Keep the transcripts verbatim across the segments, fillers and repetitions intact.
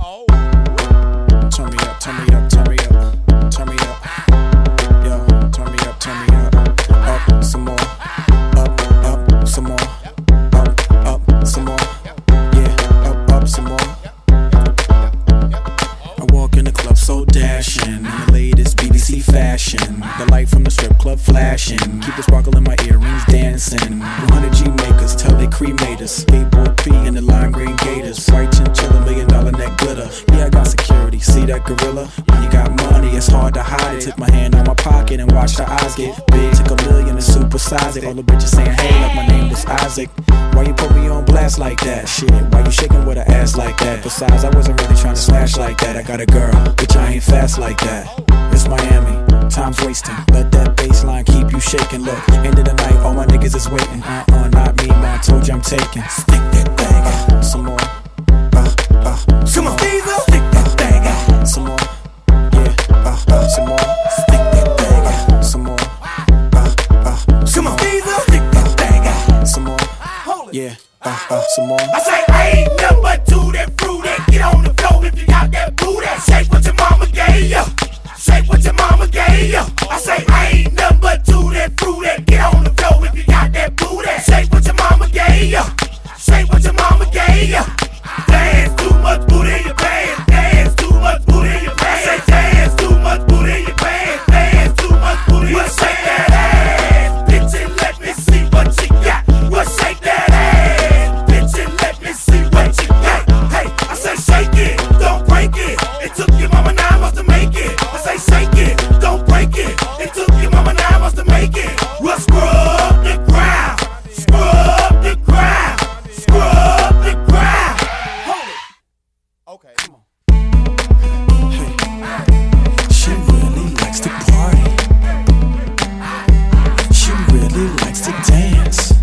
Oh. Turn me up, turn me up, turn me up, turn me up. Yo, turn me up, turn me up. Up some more. Up, up some more. Up, up some more. Yeah, up, up some more. I walk in the club so dashing, in the latest B B C fashion. The light from the strip club flashing, keep the sparkle in my earrings dancing. one hundred G makers tell they cremate us. Skateboard P in the lime green gators. White chinchilla, million dollar neck glitter. Yeah, I got security, see that gorilla? When you got money, it's hard to hide it. Took my hand out my pocket and watched the eyes get big. Took a million and supersize it. All the bitches saying, hey, like my name is Isaac. Why you put me on blast like that? Shit, why you shaking with an ass like that? Besides, I wasn't really trying to smash like that. I got a girl, bitch, I ain't fast like that. It's Miami, time's wasting. Let that baseline keep you shaking. Look, end of the night, all my niggas is waiting. Uh-uh, not me, man, I told you I'm taking. Stick that thing out, uh, some more. Uh, uh, some more. Stick that thing out, some more. Yeah, uh, uh, some more. Stick that thing out, some more. Uh, uh, some more. Stick that thing out, some more. Yeah, uh, uh, some more. I say, I ain't nothing but to that fruit. Get on the floor if you got that booty. Shake what your mama gave ya. Shake what your mama gave ya. I say, I ain't nothing but to that fruit. Get on the floor if you got that booty. Shake what your mama gave ya. Shake what your mama gave ya. Dance too much booty in your pants. Dance too much booty in your pants. I say, dance too much booty in your pants. Dance too much booty in your pants. Shake that ass, bitch, and let me see what you got. Well, shake that ass, bitch, and let me see what you got. Hey, I say, shake it, don't break it. It took your mama nine months to make it. I say, shake it, don't break it. It took your mama nine months to make it. Well, scrub the ground, scrub the ground, scrub the ground. Hold it. Okay, come on. Hey, she really likes to party. She really likes to dance.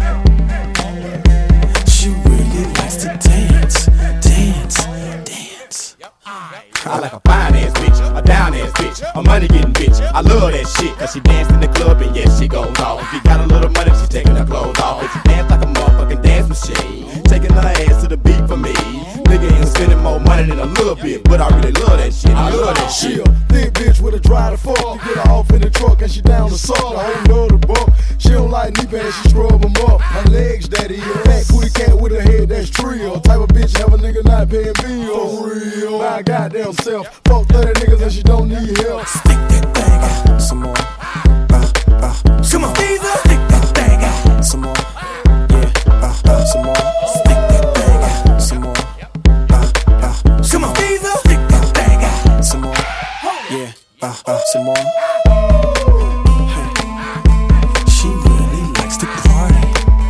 She really likes to dance, dance, dance. I like a fine ass bitch, a down ass bitch, a money getting bitch. I love that shit, cause she dance in the club and yes, she goes off. If you got a little money, she taking her clothes off. If she dance like a motherfucking dance machine, taking her ass to the beat for me. Nigga ain't spending more money than a little bit, but I really love that shit. I love that shit. She a thick bitch with a dry to fuck. You get her off in the truck and she down to suck. I ain't know the bump. She don't like knee pads, she scrub them up. Her legs that is fat booty cat with a head that's trill. Type of bitch have a nigga not paying bills. For real, my goddamn self. Fuck thirty niggas and she don't need help. Stick that thing out, some more. Uh, uh, some more. Stick that thing out, some more. Yeah, uh, uh, some more. Stick that thing out, some more. Uh, uh, some more. Stick that thing out, some more. Yeah, uh, uh, some more. Hey, she really likes to party.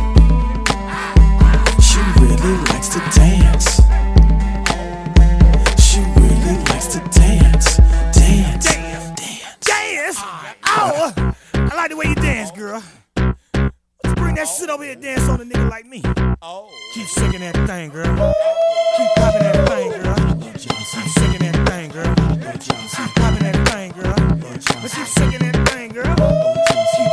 She really likes to dance. She really likes to dance, dance, dance, Dance? Oh, I like the way you dance, girl. Let's bring that shit over here and dance on a nigga like me. Oh. Keep shaking that thing, girl. Keep popping that thing, girl. Keep shaking that thing, girl. Keep popping that thing, girl. Let's keep shaking that thing, girl. Keep